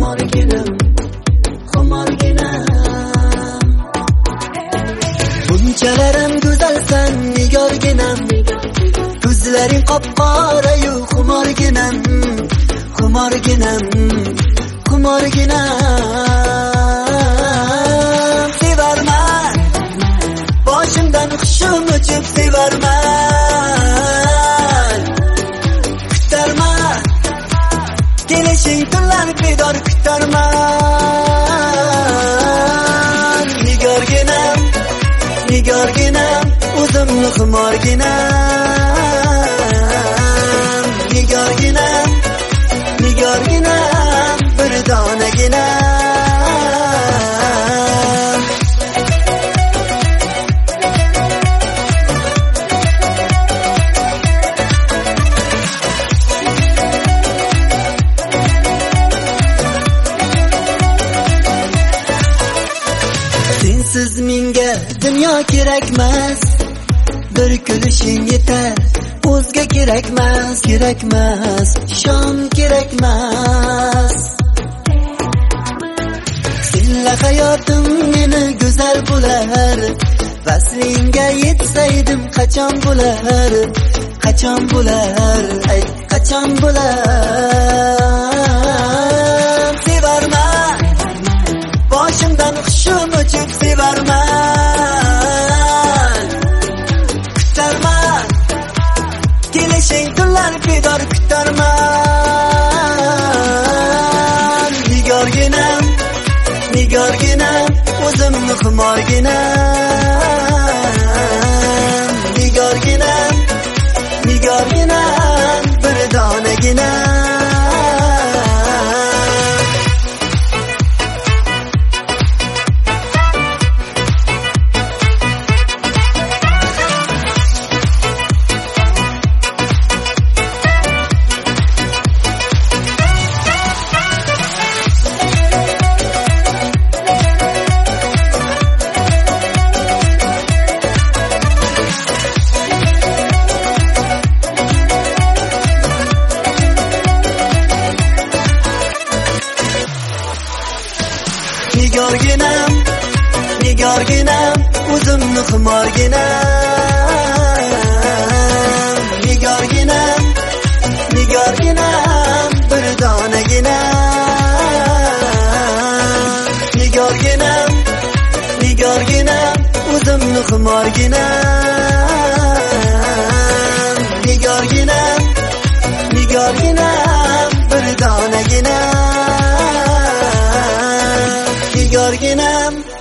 xumorginam, xumorginam. Bunchalarim go'zalsan nigorginam, ko'zlaring qop-qorayu xumorginam, xumorginam, xumorginam. Sevarman, boshimdan hushim o'chib sevarman. Kutarman, kelishing tunlar bedor kutarman. Nigorginam, nigorginam, o'zimni xumorginam. Nigorginam, nigorginam, bir donaginam. Sensiz menga dunyo kerakmas, bir kulishing yetar, o'zga kerakmas, kerakmas, shon kerakmas. Senla hayotim meni go'zal bo'lar, vaslingga yetsaydim qachon bo'lar, qachon bo'lar, ay qachon bo'lar. Sevarman, boshimdan hushim o'chib sevarman. Kutarman, kelishing tunlar bedor kutarman. Nigorginam, nigorginam, o'zimni xumorginam. Nigorginam, nigorginam, bir donaginam. Nigorginam, nigorginam, o'zimni xumorginam. Nigorginam, nigorginam, bir donaginam. Nigorginam, nigorginam, o'zimni xumorginam. Nigorginam, nigorginam, bir donaginam. Nigorginam.